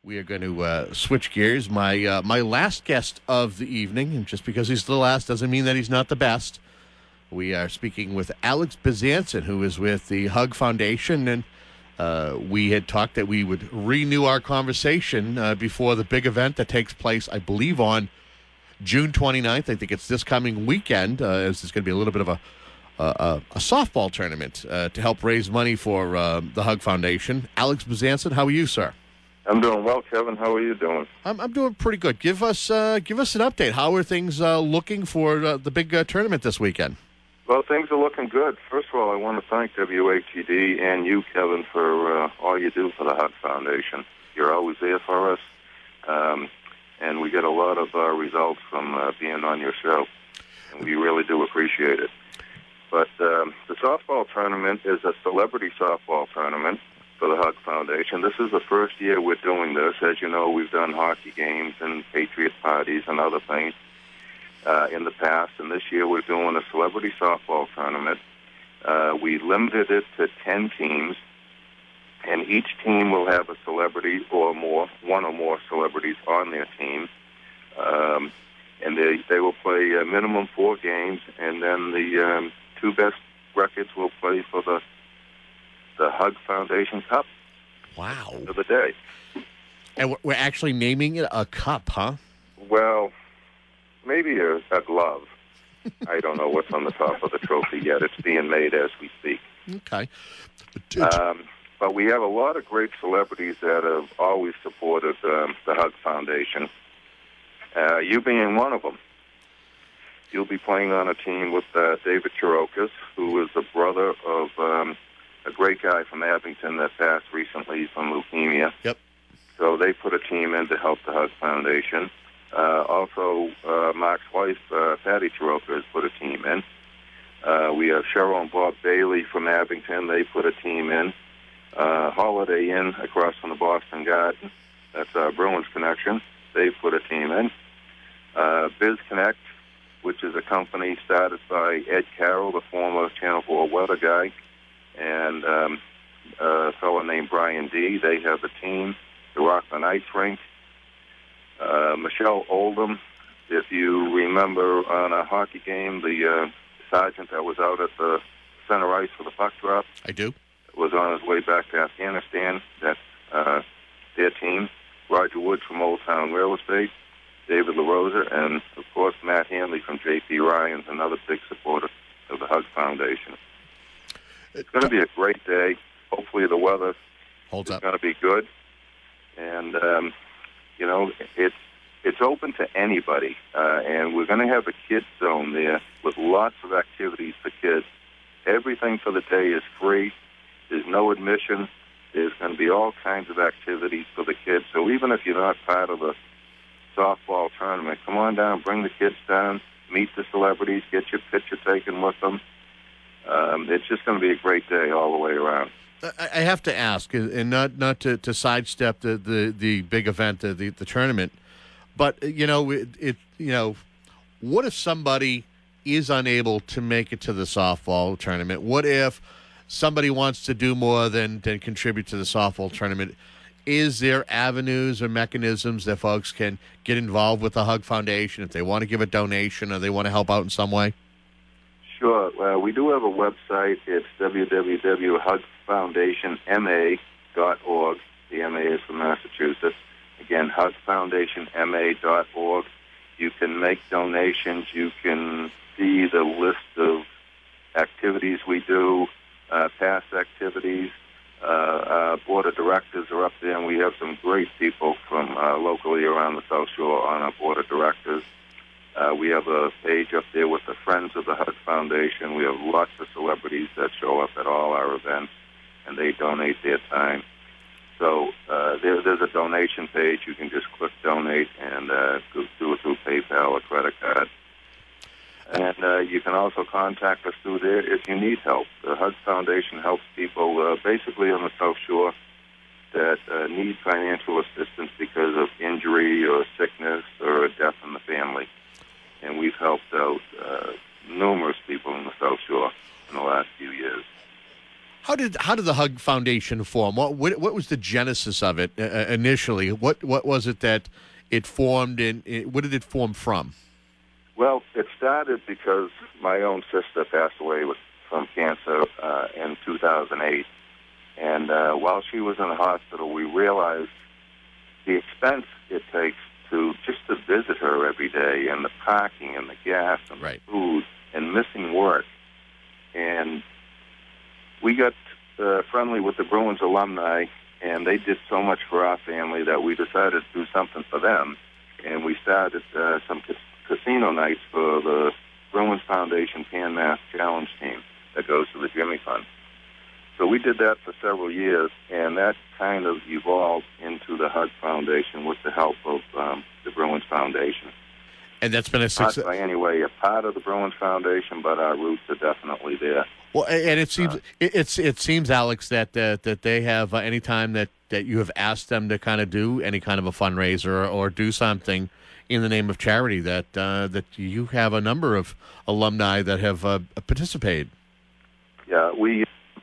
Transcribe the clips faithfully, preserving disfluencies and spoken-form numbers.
We are going to uh, switch gears. My uh, my last guest of the evening, and just because he's the last doesn't mean that he's not the best. We are speaking with Alex Bezanson, who is with the Hug Foundation, and uh, we had talked that we would renew our conversation uh, before the big event that takes place, I believe, on June twenty-ninth. I think it's this coming weekend, uh, as there's going to be a little bit of a a, a softball tournament uh, to help raise money for uh, the Hug Foundation. Alex Bezanson, how are you, sir? I'm doing well, Kevin. How are you doing? I'm, I'm doing pretty good. Give us uh, give us an update. How are things uh, looking for uh, the big uh, tournament this weekend? Well, things are looking good. First of all, I want to thank W H E D and you, Kevin, for uh, all you do for the Hug Foundation. You're always there for us, um, and we get a lot of uh, results from uh, being on your show, and we really do appreciate it. But um, the softball tournament is a celebrity softball tournament for the Hug Foundation. This is the first year we're doing this. As you know, we've done hockey games and Patriot parties and other things uh, in the past, and this year we're doing a celebrity softball tournament. Uh, we limited it to ten teams, and each team will have a celebrity or more, one or more celebrities on their team. Um, and they, they will play a minimum four games, and then the um, two best records will play for the the Hug Foundation Cup. Wow. Of the day. And we're actually naming it a cup, huh? Well, maybe a, a glove. I don't know what's on the top of the trophy yet. It's being made as we speak. Okay. Um, but we have a lot of great celebrities that have always supported um, the Hug Foundation. Uh, you being one of them. You'll be playing on a team with uh, David Chirokas, who is the brother of um, a great guy from Abington that passed recently from leukemia. Yep. So they put a team in to help the Hug Foundation. Uh, also, uh, Mark's wife, uh, Patty Chiroka, has put a team in. Uh, we have Cheryl and Bob Bailey from Abington. They put a team in. Uh, Holiday Inn across from the Boston Garden. That's our Bruins connection. They put a team in. Uh, Biz Connect, which is a company started by Ed Carroll, the former Channel four weather guy, and um, a fellow named Brian D. They have a team, the Rockland Ice Rink. Uh, Michelle Oldham, if you remember on a hockey game, the uh, sergeant that was out at the center ice for the puck drop. I do. Was on his way back to Afghanistan. That's uh, their team. Roger Woods from Old Town Real Estate. David LaRosa, and, of course, Matt Hanley from J P Ryan's, another big supporter of the Hug Foundation. It's going to be a great day. Hopefully the weather Holds is up. going to be good. And, um, you know, it's it's open to anybody. Uh, and we're going to have a kids zone there with lots of activities for kids. Everything for the day is free. There's no admission. There's going to be all kinds of activities for the kids. So even if you're not part of the softball tournament, come on down, bring the kids down, meet the celebrities, get your picture taken with them. Um, it's just going to be a great day all the way around. I have to ask, and not not to, to sidestep the, the, the big event, the, the the tournament, but you know, it, it you know, what if somebody is unable to make it to the softball tournament? What if somebody wants to do more than than contribute to the softball tournament? Is there avenues or mechanisms that folks can get involved with the Hug Foundation if they want to give a donation or they want to help out in some way? Sure. Well, we do have a website. It's w w w dot hug foundation m a dot org. The M A is from Massachusetts. Again, hug foundation m a dot org. You can make donations. You can see the list of activities we do, uh, past activities. Uh, uh, board of directors are up there, and we have some great people from uh, locally around the South Shore on our board of directors. Uh, we have a page up there with the Friends of the Hug Foundation. We have lots of celebrities that show up at all our events, and they donate their time. So uh, there, there's a donation page. You can just click donate and uh, do it through PayPal or credit card. And uh, you can also contact us through there if you need help. The Hug Foundation helps people uh, basically on the South Shore that uh, need financial assistance because of injury or sickness or a death in the family. And we've helped out uh, numerous people in the South Shore in the last few years. How did how did the Hug Foundation form? What what, what was the genesis of it uh, initially? What what was it that it formed, and it, what did it form from? Well, it started because my own sister passed away with, from cancer uh, in two thousand eight. And uh, while she was in the hospital, we realized the expense it takes to just to visit her every day, and the parking and the gas and right. the food and missing work. And we got uh, friendly with the Bruins alumni, and they did so much for our family that we decided to do something for them. And we started uh, some ca- casino nights for the Bruins Foundation Pan Mass Challenge team that goes to the Jimmy Fund. So we did that for several years, and that kind of evolved into the Hug Foundation with the help of um, the Bruins Foundation. And that's been a success. Not by any way a part of the Bruins Foundation, but our roots are definitely there. Well, and it seems uh, it, it's it seems, Alex, that uh, that they have uh, any time that, that you have asked them to kind of do any kind of a fundraiser or, or do something in the name of charity, that uh, that you have a number of alumni that have uh, participated. Yeah, we.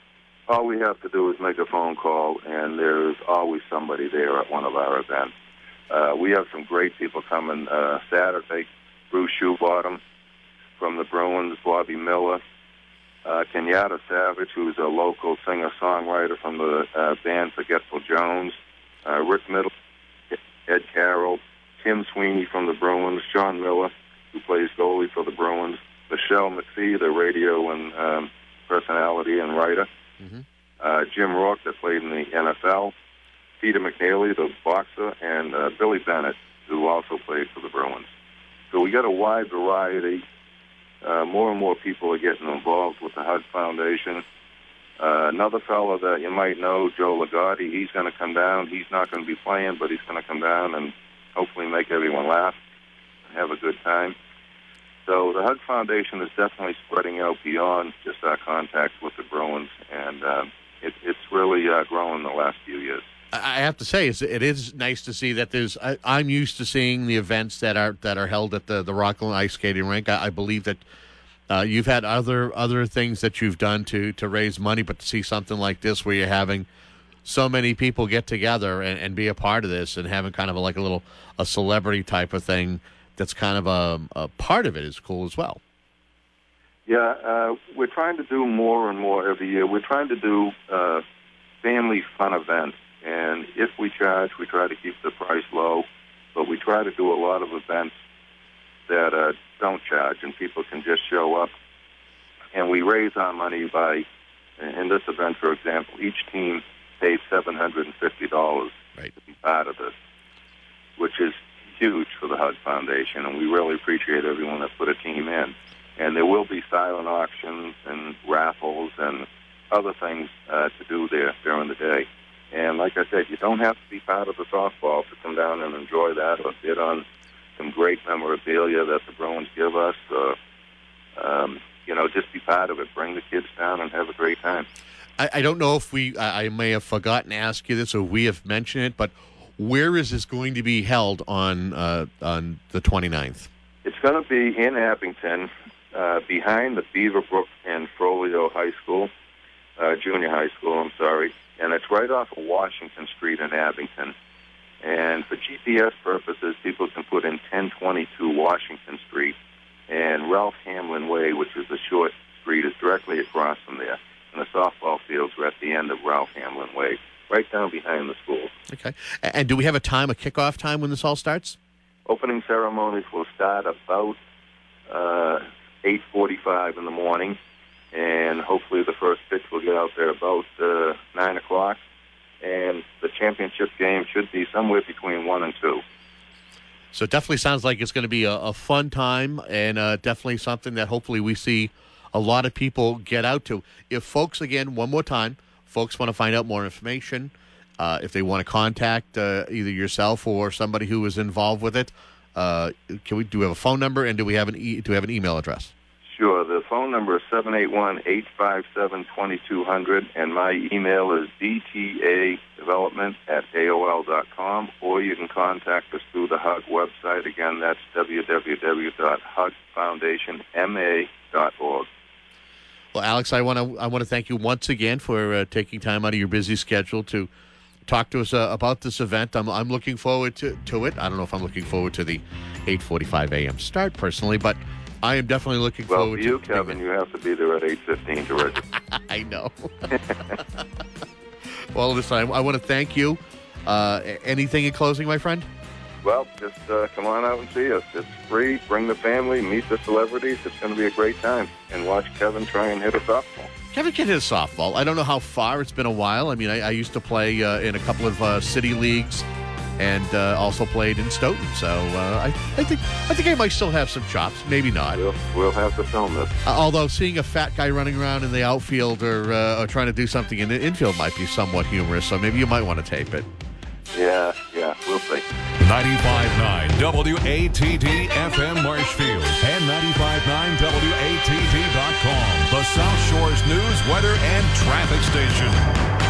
All we have to do is make a phone call, and there's always somebody there at one of our events. Uh, we have some great people coming uh, Saturday. Bruce Shoebottom from the Bruins, Bobby Miller, uh, Kenyatta Savage, who's a local singer-songwriter from the uh, band Forgetful Jones, uh, Rick Middle, Ed Carroll, Tim Sweeney from the Bruins, John Miller, who plays goalie for the Bruins, Michelle McPhee, the radio and um, personality and writer, mm-hmm. uh, Jim Rourke, that played in the N F L, Peter McNeely, the boxer, and uh, Billy Bennett, who also played for the Bruins. So we got a wide variety. Uh, more and more people are getting involved with the Hug Foundation. Uh, another fellow that you might know, Joe Ligotti, he's going to come down. He's not going to be playing, but he's going to come down and hopefully make everyone laugh and have a good time. So the Hug Foundation is definitely spreading out beyond just our contacts with the Bruins, and uh, it, it's really uh, grown in the last few years. I have to say, it is nice to see that there's. I, I'm used to seeing the events that are that are held at the, the Rockland Ice Skating Rink. I, I believe that uh, you've had other other things that you've done to, to raise money, but to see something like this where you're having so many people get together and, and be a part of this, and having kind of a, like a little a celebrity type of thing that's kind of a, a part of it is cool as well. Yeah, uh, we're trying to do more and more every year. We're trying to do uh, family fun events. And if we charge, we try to keep the price low, but we try to do a lot of events that uh, don't charge, and people can just show up. And we raise our money by, in this event, for example, each team pays seven hundred fifty dollars right. to be part of this, which is huge for the Hug Foundation, and we really appreciate everyone that put a team in. And there will be silent auctions and raffles and other things uh, to do there during the day. And like I said, you don't have to be part of the softball to come down and enjoy that or bid on some great memorabilia that the Bruins give us. Or, um, you know, just be part of it. Bring the kids down and have a great time. I, I don't know if we, I, I may have forgotten to ask you this, or we have mentioned it, but where is this going to be held on uh, on the twenty-ninth? It's going to be in Abington, uh, behind the Beaverbrook and Frollo High School, uh, Junior High School, I'm sorry. And it's right off of Washington Street in Abington. And for G P S purposes, people can put in ten twenty-two Washington Street, and Ralph Hamlin Way, which is a short street, is directly across from there. And the softball fields are at the end of Ralph Hamlin Way, right down behind the school. Okay. And do we have a time, a kickoff time when this all starts? Opening ceremonies will start about uh, eight forty-five in the morning. And hopefully the first pitch will get out there about uh, nine o'clock. And the championship game should be somewhere between one and two. So it definitely sounds like it's going to be a, a fun time, and uh, definitely something that hopefully we see a lot of people get out to. If folks, again, one more time, folks want to find out more information, uh, if they want to contact uh, either yourself or somebody who is involved with it, uh, can we do we have a phone number, and do we have an e- do we have an email address? Sure. The phone number is seven eight one, eight five seven, two two zero zero, and my email is d t a development at a o l dot com, or you can contact us through the Hug website. Again, that's w w w dot hug foundation m a dot org. Well, Alex, I want to I want to thank you once again for uh, taking time out of your busy schedule to talk to us uh, about this event. I'm I'm looking forward to, to it. I don't know if I'm looking forward to the eight forty-five a.m. start personally, but I am definitely looking well, forward for you, to Kevin, you have to be there at eight fifteen to register. I know. Well, listen, I, I want to thank you. Uh, anything in closing, my friend? Well, just uh, come on out and see us. It's free. Bring the family. Meet the celebrities. It's going to be a great time. And watch Kevin try and hit a softball. Kevin can hit a softball. I don't know how far. It's been a while. I mean, I, I used to play uh, in a couple of uh, city leagues and uh, also played in Stoughton. So uh, I, I think I think I might still have some chops. Maybe not. We'll, we'll have to film this. Uh, although seeing a fat guy running around in the outfield or, uh, or trying to do something in the infield might be somewhat humorous. So maybe you might want to tape it. Yeah, yeah, we'll see. ninety-five point nine W A T D F M Marshfield and ninety-five point nine W A T D dot com, the South Shore's news, weather, and traffic station.